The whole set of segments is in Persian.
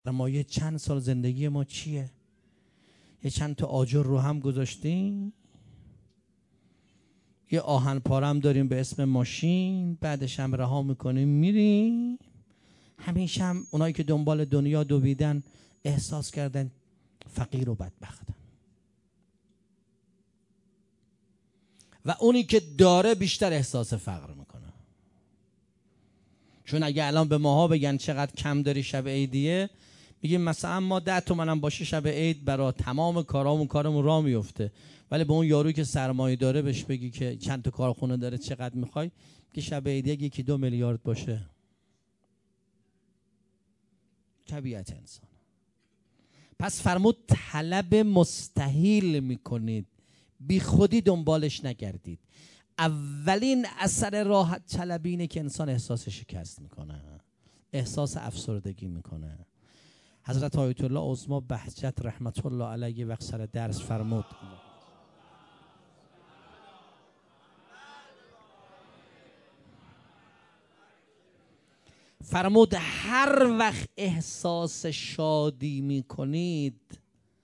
سرمایه چند سال زندگی ما چیه؟ یه چند تا آجر رو هم گذاشتیم، یه آهن پاره هم داریم به اسم ماشین، بعدش هم رها میکنیم میریم. همیشه هم اونایی که دنبال دنیا دویدن احساس کردن فقیر و بدبختن، و اونی که داره بیشتر احساس فقر میکنه. چون اگه الان به ماها بگن چقدر کم داری شب عیدیه، میگیم مثلا ما 10 تومن هم باشه شب عید برای تمام کارمون راه میفته. ولی به اون یارو که سرمایه داره بهش بگی که چند تا کارخونه داره چقدر میخوای، که شب عیدیه 1-2 میلیارد باشه. طبیعت انسان. پس فرمود طلب مستحیل میکنید، بی خودی دنبالش نگردید. اولین اثر راحت طلبی اینه که انسان احساس شکست میکنه، احساس افسردگی میکنه. حضرت آیت الله عظما بهجت رحمت الله علیه وقت سر درس فرمود هر وقت احساس شادی میکنید،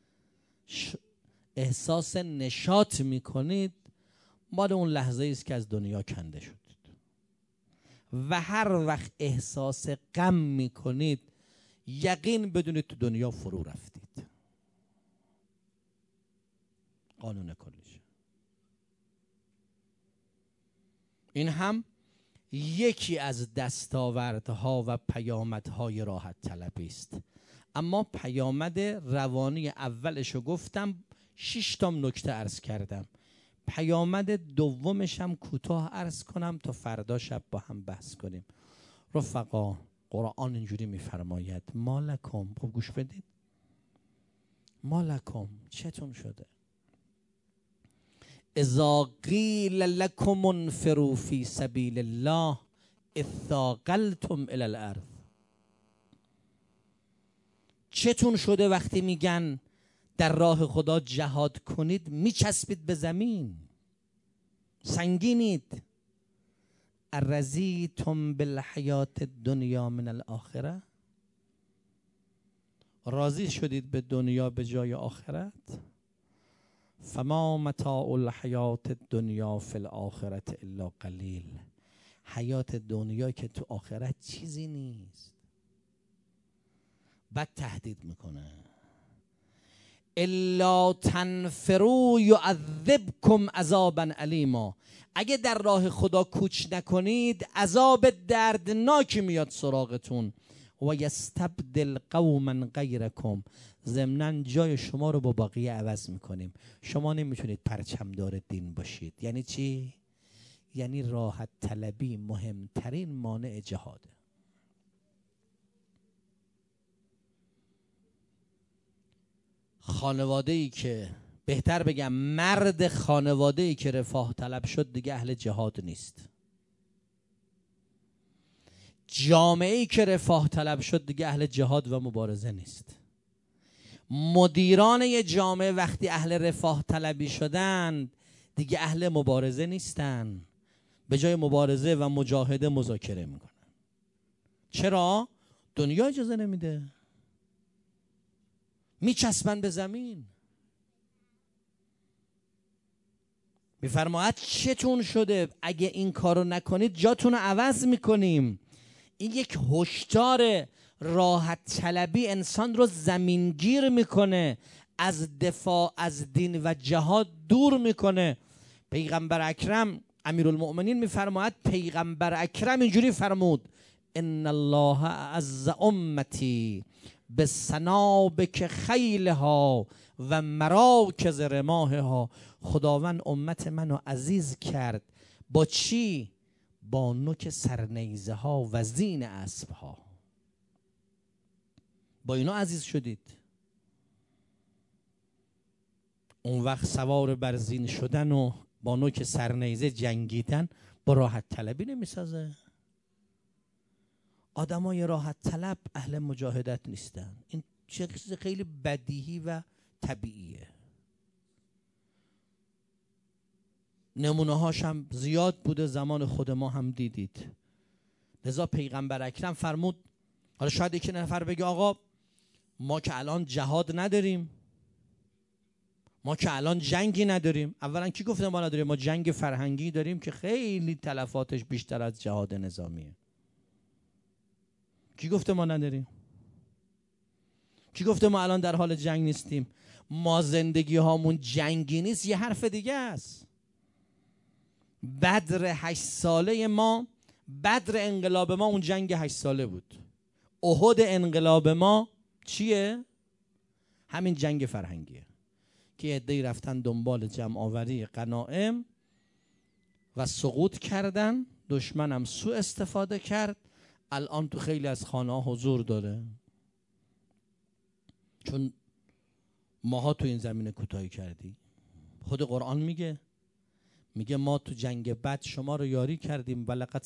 احساس نشاط میکنید، مال اون لحظه است که از دنیا کنده شدید. و هر وقت احساس غم میکنید، یقین بدونید تو دنیا فرو رفتید. قانون کلیشه. این هم یکی از دستاوردها و پیامدهای راحت طلبی است. اما پیامد روانی اولشو گفتم، 6 تا نکته عرض کردم. پیامد دومش هم کوتاه عرض کنم تا فردا شب با هم بحث کنیم. رفقا، قرآن اینجوری میفرماید مالکم، خب گوش بدید، مالکم چتون شده اذا قیل لکم انفروا فی سبیل الله اثاقلتم الی الارض. چتون شده وقتی میگن در راه خدا جهاد کنید میچسبید به زمین، سنگینید. ارضیتم بالحیات الدنیا من الاخره، راضی شدید به دنیا به جای آخرت؟ فما متاع الحیات الدنیا فی الاخرة الا قلیل. حیات دنیا که تو آخرت چیزی نیست. بعد تهدید میکنه الا تنفروا یعذبکم عذابا الیما. اگه در راه خدا کوچ نکنید عذاب دردناکی میاد سراغتون. و یستبدل قوما غیرکم، ضمناً جای شما رو با بقیه عوض میکنیم. شما نمیتونید پرچمدار دین باشید. یعنی چی؟ یعنی راحت طلبی مهمترین مانع جهاده. خانواده‌ای که، بهتر بگم مرد خانواده‌ای که رفاه طلب شد دیگه اهل جهاد نیست. جامعه‌ای که رفاه طلب شد دیگه اهل جهاد و مبارزه نیست. مدیران یه جامعه وقتی اهل رفاه طلبی شدن دیگه اهل مبارزه نیستن. به جای مبارزه و مجاهده مذاکره میکنن. چرا؟ دنیا اجازه نمیده. میچسبن به زمین. میفرماید چتون شده اگه این کارو نکنید جاتون رو عوض میکنیم. این یک هشدار راحت طلبی انسان رو زمینگیر میکنه، از دفاع از دین و جهاد دور میکنه. پیغمبر اکرم امیرالمؤمنین میفرماید پیغمبر اکرم اینجوری فرمود ان الله اعز امتی بسنابک خیلها و مراکز رماحها. خداوند امت منو عزیز کرد با چی؟ با نوک سرنیزه ها و زین اسب ها. با اینا عزیز شدید. اون وقت سوار بر زین شدن و با نوک سرنیزه جنگیدن با راحت طلبی نمیسازه. آدمای راحت طلب اهل مجاهدت نیستن. این چیز خیلی بدیهی و طبیعیه. نمونه هاش هم زیاد بوده، زمان خود ما هم دیدید. لذا پیغمبر اکرم فرمود، حالا شاید یک نفر بگه آقا ما که الان جهاد نداریم، ما که الان جنگی نداریم. اولا کی گفته ما نداریم؟ ما جنگ فرهنگی داریم که خیلی تلفاتش بیشتر از جهاد نظامیه. کی گفته ما نداریم؟ کی گفته ما الان در حال جنگ نیستیم؟ ما زندگی هامون جنگی نیست یه حرف دیگه است. بدر 8 ساله ما، بدر انقلاب ما اون جنگ 8 ساله بود. احد انقلاب ما چیه؟ همین جنگ فرهنگیه که عده‌ای رفتن دنبال جمع آوری غنایم و سقوط کردن، دشمنم سوء استفاده کرد، الان تو خیلی از خانه ها حضور داره. چون ماها تو این زمینه کوتاهی کردی. خود قرآن میگه ما تو جنگ بد شما رو یاری کردیم ولقد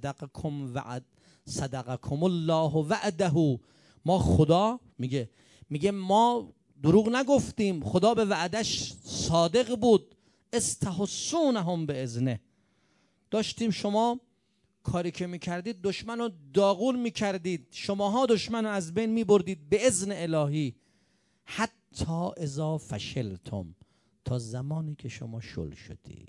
صدقکم الله وعده. ما خدا میگه ما دروغ نگفتیم، خدا به وعدش صادق بود. استحسونهم به اذنه، داشتیم شما کاری که میکردید دشمن رو داغون میکردید، شماها دشمن رو از بین میبردید به اذن الهی. حتی اذا فشلتم، تا زمانی که شما شل شدید.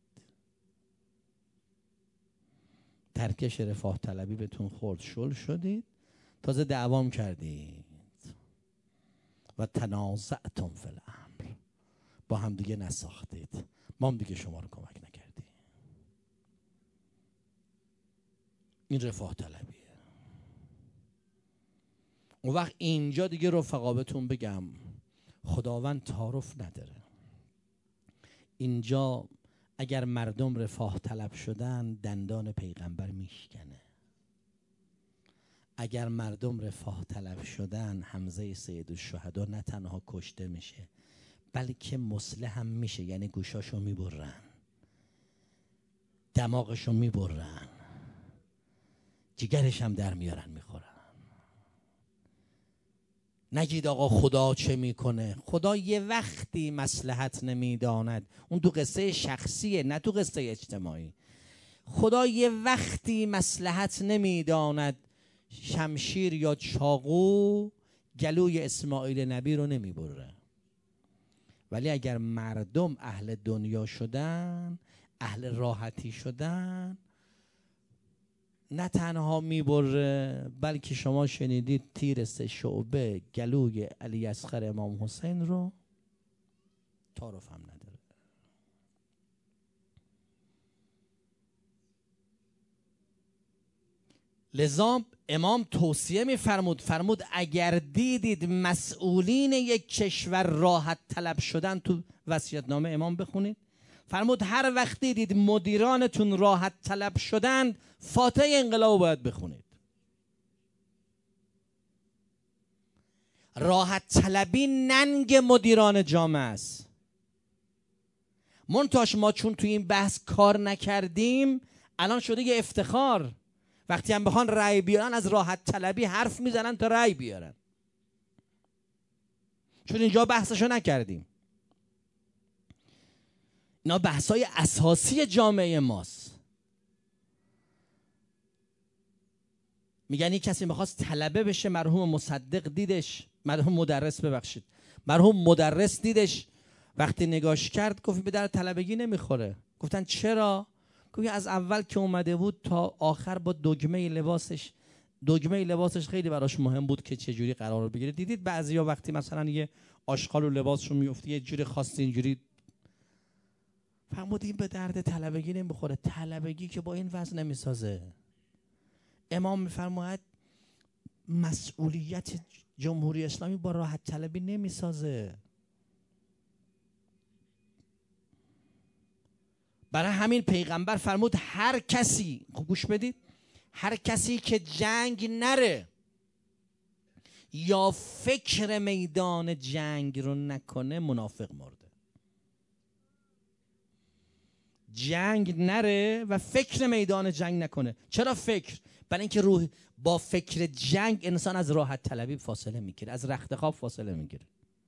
ترکش رفاه طلبی بهتون خورد، شل شدید، تازه دعوام کردید و تنازعتم فی الامر، با هم دیگه نساختید، ما هم دیگه شما رو کمک نکردیم. این رفاه طلبیه. اون وقت اینجا دیگه رفقا بهتون بگم خداوند تعارف نداره. اینجا اگر مردم رفاه طلب شدن دندان پیغمبر میشکنه. اگر مردم رفاه طلب شدن حمزه سید الشهدا نه تنها کشته میشه بلکه مسلح هم میشه، یعنی گوشاشو میبرن، دماغشو میبرن، جگرش هم در میارن میخورن. نگید آقا خدا چه میکنه. خدا یه وقتی مصلحت نمیداند، اون تو قصه شخصیه نه تو قصه اجتماعی. خدا یه وقتی مصلحت نمیداند شمشیر یا چاقو گلوی اسماعیل نبی رو نمیبره. ولی اگر مردم اهل دنیا شدن، اهل راحتی شدن، نه تنها میبره بلکه شما شنیدید تیر 3 شعبه گلوی علی اصغر امام حسین رو تعارف هم نداره. لذا امام توصیه فرمود اگر دیدید مسئولین یک کشور راحت طلب شدن، تو وصیت‌نامه امام بخونید، فرمود هر وقت دیدید مدیرانتون راحت طلب شدن فاتحه انقلاب باید بخونید. راحت طلبی ننگ مدیران جامعه است. منتاش ما چون توی این بحث کار نکردیم الان شده یه افتخار. وقتی هم بخوان رأی بیارن از راحت طلبی حرف میزنن تا رأی بیارن، چون اینجا بحثشو نکردیم. اینا بحثای اساسی جامعه ماست. میگن یک کسی میخواست طلبه بشه، مرحوم مصدق دیدش، مرحوم مدرس دیدش، وقتی نگاش کرد گفت به در طلبگی نمیخوره. گفتن چرا؟ گفت از اول که اومده بود تا آخر با دگمه لباسش خیلی براش مهم بود که چه جوری قرار بگیره. دیدید بعضیا وقتی مثلا یه آشغال و لباسشون میفته یه جوری خاص اینجوری، فرمود این به درد طلبگی نمیخوره. طلبگی که با این وضع نمیسازه. امام میفرماید مسئولیت جمهوری اسلامی با راحت طلبی نمیسازه. برای همین پیغمبر فرمود هر کسی، گوش بدید، هر کسی که جنگ نره یا فکر میدان جنگ رو نکنه منافق مرده. جنگ نره و فکر میدان جنگ نکنه. چرا فکر؟ برای اینکه روح با فکر جنگ انسان از راحت طلبی فاصله میگیره، از رخت خواب فاصله میگیره.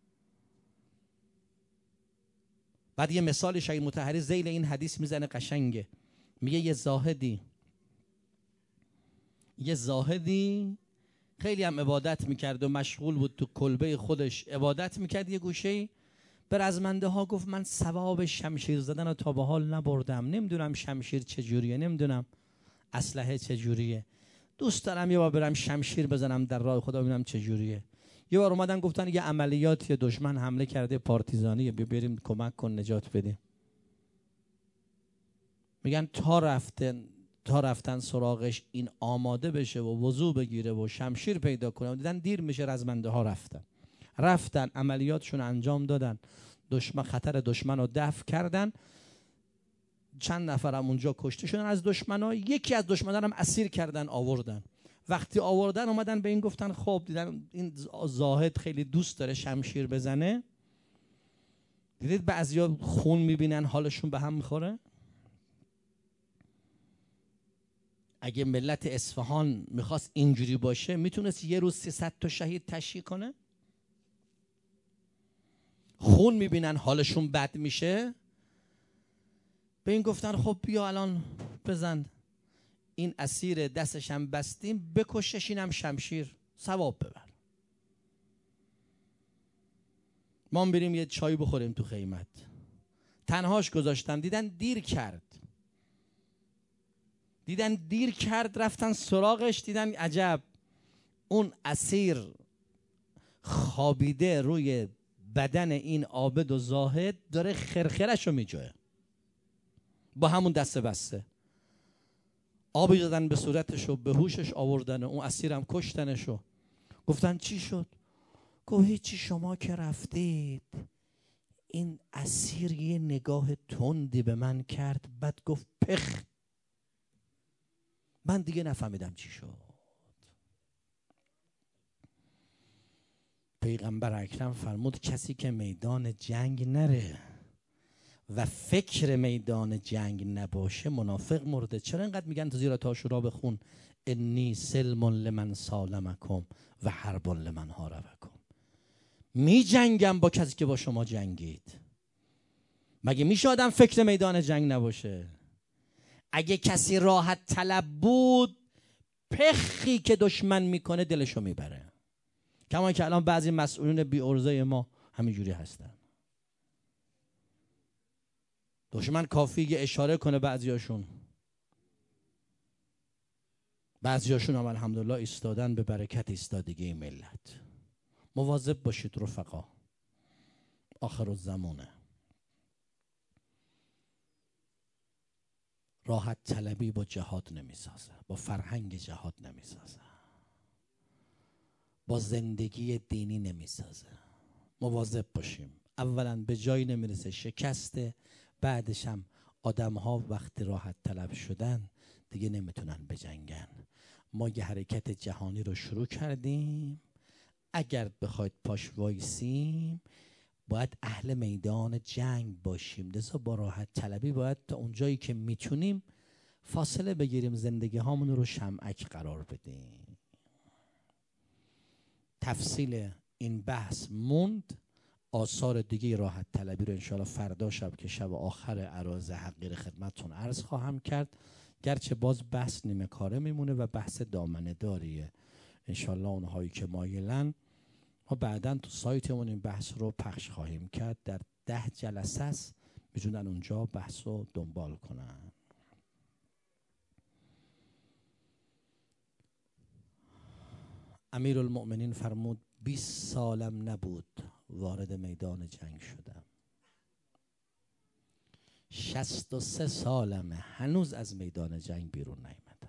بعد یه مثال شیخ مطهری ذیل این حدیث میزنه قشنگه. میگه یه زاهدی خیلی هم عبادت میکرد و مشغول بود تو کلبه خودش عبادت میکرد. یه گوشه‌ای به رزمنده ها گفت من ثواب شمشیر زدن رو تا به حال نبردم، نمیدونم شمشیر چجوریه، نمیدونم اسلحه چجوریه، دوست دارم یه بار برم شمشیر بزنم در راه خدا ببینم چجوریه. یه بار اومدن گفتن یه عملیاتی دشمن حمله کرده پارتیزانی، بیا بریم کمک کن نجات بدیم. میگن تا رفتن سراغش این آماده بشه و وضو بگیره و شمشیر پیدا کنه و دیدن دیر میشه، رزمنده ها رفتن عملیاتشون انجام دادن، خطر دشمن رو دفع کردن. چند نفرم اونجا کشته شدن از دشمنا. یکی از دشمنان هم اسیر کردن آوردن. وقتی آوردن اومدن به این گفتن خب دیدن این زاهد خیلی دوست داره شمشیر بزنه، دیدید بعضیا خون میبینن حالشون به هم میخوره. اگه ملت اصفهان میخواست اینجوری باشه میتونست یه روز 300 تا شهید تشییع کنه؟ خون میبینن حالشون بد میشه، به این گفتن خب بیا الان بزن این اسیر دستش هم بستیم بکشش، اینم شمشیر ثواب ببر، ما بریم یه چای بخوریم تو خیمت. تنهاش گذاشتن، دیدن دیر کرد رفتن سراغش، دیدن عجب اون اسیر خوابیده روی بدن این عابد و زاهد داره خرخرش رو میجوه با همون دست بسته. آبی دادن به صورتش و به هوشش آوردن، اون اسیرم کشتنشو. گفتن چی شد؟ گفت هیچی، شما که رفتید این اسیر یه نگاه تندی به من کرد، بعد گفت پخ، من دیگه نفهمیدم چی شد. پیغمبر اکرم فرمود کسی که میدان جنگ نره و فکر میدان جنگ نباشه منافق مرده. چرا اینقدر میگن تو زیرا عاشورا بخون انی سلم لمن سالمکم و حرب لمن حاربکم؟ می جنگم با کسی که با شما جنگید. مگه میشه آدم فکر میدان جنگ نباشه؟ اگه کسی راحت طلب بود پخی که دشمن میکنه دلشو میبره، کما که الان بعضی مسئولین بی ارزه ما همینجوری هستن. دشمن کافی یه اشاره کنه، بعضیاشون هم الحمدلله ایستادن به برکت ایستادگی ملت. مواظب باشید رفقا، آخر الزمانه. راحت طلبی با جهاد نمیسازه، با فرهنگ جهاد نمیسازه، با زندگی دینی نمیسازه. مواظب باشیم. اولا به جایی نمیرسه، شکسته. بعدش هم آدم ها وقتی راحت طلب شدن دیگه نمیتونن بجنگن. ما یه حرکت جهانی رو شروع کردیم، اگر بخواید پاش وایسیم باید اهل میدان جنگ باشیم. لذا با راحت طلبی باید تا اونجایی که میتونیم فاصله بگیریم، زندگی هامون رو شمعک قرار بدیم. تفصیل این بحث موند. آثار دیگه راحت طلبی رو انشاءالله فردا شب که شب آخر عراض حقیر خدمتتون عرض خواهم کرد، گرچه باز بحث نیمه کاره میمونه و بحث دامنه داریه. انشاءالله اونهایی که مایلن ما بعداً تو سایتمون این بحث رو پخش خواهیم کرد، در 10 جلسه است، میتونن اونجا بحث رو دنبال کنن. امیرالمؤمنین فرمود 20 سالم نبود وارد میدان جنگ شدم، 63 سالمه هنوز از میدان جنگ بیرون نیامدم.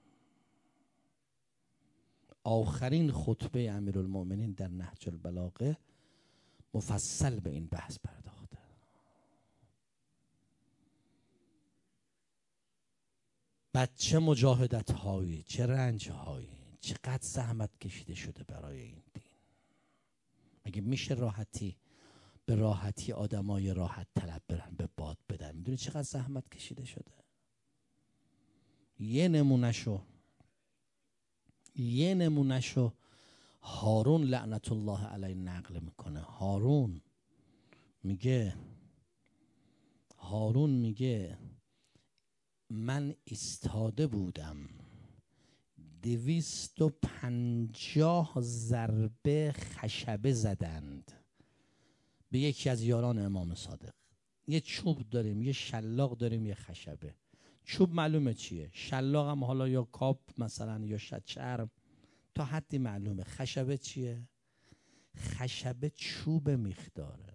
آخرین خطبه امیرالمؤمنین در نهج البلاغه مفصل به این بحث پرداخته. بعد چه مجاهدت هایی، چه رنج هایی، چقدر زحمت کشیده شده برای این دین. مگه میشه به راحتی آدمای راحت طلب برن به باد بدن؟ میدونی چقدر زحمت کشیده شده؟ یه نمونهشو هارون لعنت الله علیه نقل میکنه. هارون میگه من ایستاده بودم 250 ضربه خشبه زدند به یکی از یاران امام صادق. یه چوب داریم، یه شلاق داریم، یه خشبه. چوب معلومه چیه، شلاق هم حالا یا کاپ مثلا یا چرم تا حدی معلومه. خشبه چیه؟ خشبه چوب میخداره.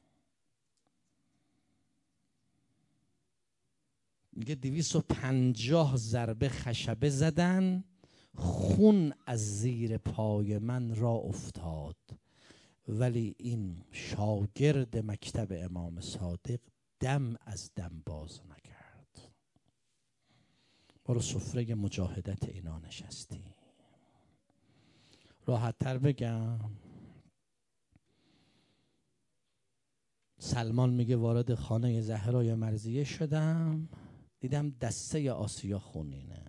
میگه 250 ضربه خشبه زدن، خون از زیر پای من را افتاد، ولی این شاگرد مکتب امام صادق دم از دم باز نکرد. ما رو سفره مجاهدت اینا نشستی. راحت تر بگم، سلمان میگه وارد خانه زهرای مرضیه شدم، دیدم دسته آسیا خونینه.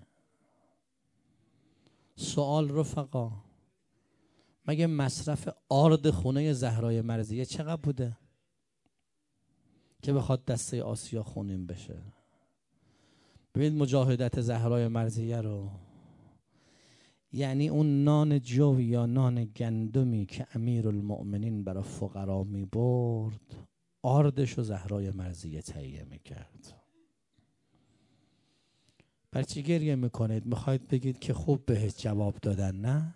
سوال رفقا، مگه مصرف آرد خونه زهرای مرضیه چقدر بوده که بخواد دسته آسیا خونین بشه؟ ببینید مجاهدت زهرای مرضیه رو، یعنی اون نان جو یا نان گندمی که امیرالمؤمنین برای فقرا می برد، آردش و زهرای مرضیه تهیه میکرد. برای چی گریه میکنید؟ میخواید بگید که خوب بهش جواب دادن؟ نه،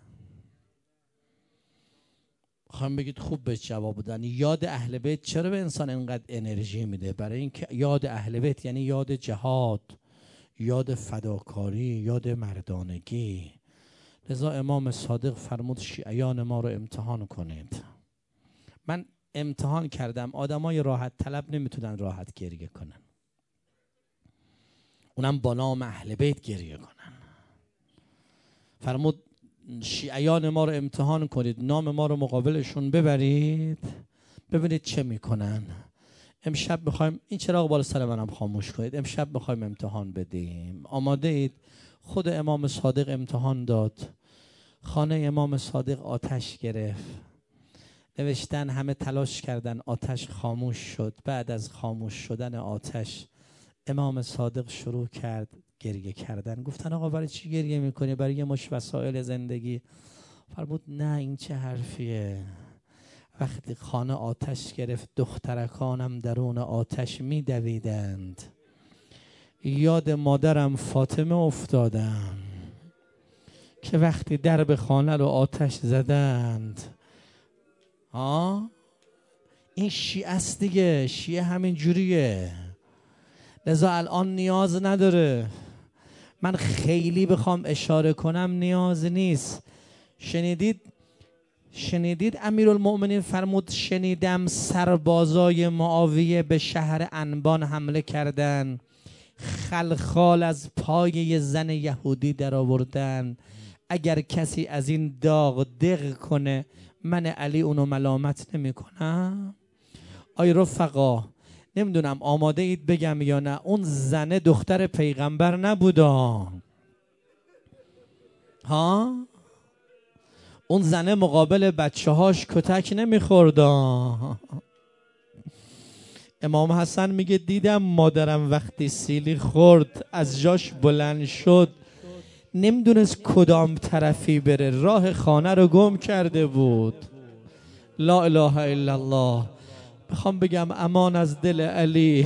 میخوایم بگید خوب بهش جواب دادن. یاد اهل بیت چرا به انسان اینقدر انرژی میده؟ برای اینکه یاد اهل بیت یعنی یاد جهاد، یاد فداکاری، یاد مردانگی. لذا امام صادق فرمود شیعیان ما رو امتحان کنید. من امتحان کردم، آدمای راحت طلب نمیتونن راحت گریه کنن، اونم با نام اهل بیت گریه کنن. فرمود شیعیان ما رو امتحان کنید، نام ما رو مقابلشون ببرید، ببینید چه میکنن. امشب میخوایم، این چراغ بالا سر منم خاموش کنید، امشب میخوایم امتحان بدیم. آماده اید؟ خود امام صادق امتحان داد. خانه امام صادق آتش گرفت، نوشتن همه تلاش کردن، آتش خاموش شد. بعد از خاموش شدن آتش امام صادق شروع کرد گریه کردن. گفتن آقا برای چی گریه میکنی؟ برای یه مش وسایل زندگی. فرمود نه، این چه حرفیه؟ وقتی خانه آتش گرفت دخترکانم درون آتش میدویدند، یاد مادرم فاطمه افتادم که وقتی درب خانه رو آتش زدند. این شیعه است دیگه، شیعه همین جوریه. لذا الان نیاز نداره من خیلی بخوام اشاره کنم، نیاز نیست. شنیدید امیرالمؤمنین فرمود شنیدم سربازای معاویه به شهر انبان حمله کردن، خلخال از پای زن یهودی در آوردن. اگر کسی از این داغ دق کنه من علی اونو ملامت نمی کنم. آی رفقا، نمیدونم آماده اید بگم یا نه، اون زنه دختر پیغمبر نبودا ها؟ اون زنه مقابل بچه هاش کتک نمیخوردا. امام حسن میگه دیدم مادرم وقتی سیلی خورد از جاش بلند شد، نمیدونست کدام طرفی بره، راه خانه رو گم کرده بود. لا اله الا الله. میخوام بگم امان از دل علی.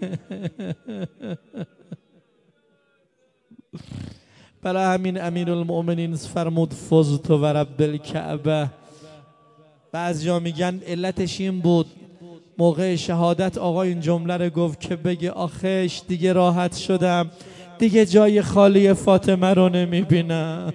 برای همین امیرالمؤمنین فرمود فزت و رب الکعبه. بعضیا میگن علتش این بود موقع شهادت آقا این جمله رو گفت که بگه آخش دیگه راحت شدم، دیگه جای خالی فاطمه رو نمیبینم.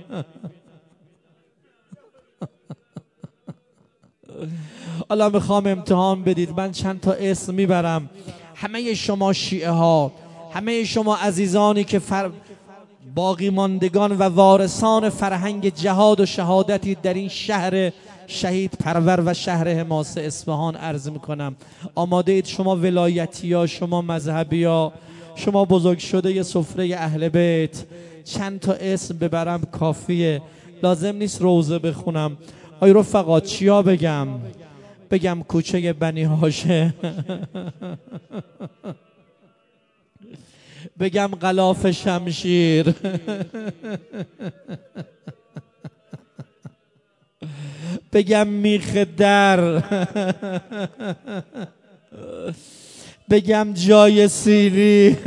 حالا میخوام امتحان بدید، من چند تا اسم میبرم. همه شما شیعه ها، همه شما عزیزانی که باقی ماندگان و وارثان فرهنگ جهاد و شهادتی در این شهر شهید پرور و شهر حماسه اصفهان عرض میکنم، آماده اید؟ شما ولایتی ها، شما مذهبی ها، شما بزرگ شده ی سفره اهل بیت، چند تا اسم ببرم کافیه، لازم نیست روزه بخونم. آی رفقا چیا بگم؟ بگم کوچه بنی هاشم، بگم غلاف شمشیر، بگم میخ در، بگم جای سیلی،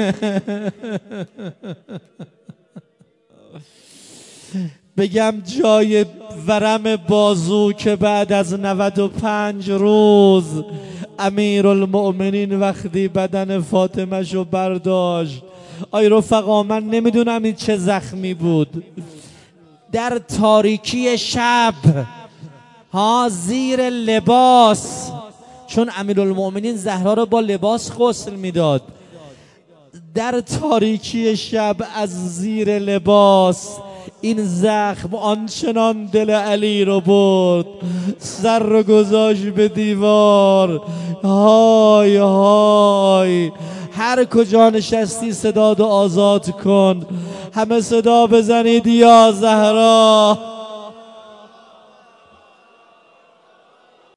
بگم جای ورم بازو که بعد از 95 روز امیرالمؤمنین وقتی بدن فاطمه شو برداشت. آی رفقا من نمیدونم این چه زخمی بود. در تاریکی شب ها زیر لباس، چون امیرالمؤمنین زهرا رو با لباس غسل میداد، در تاریکی شب از زیر لباس این زخم آنچنان دل علی رو برد، سر رو گذاشت به دیوار. های های، هر کجا نشستی صدا رو آزاد کن، همه صدا بزنید یا زهرا.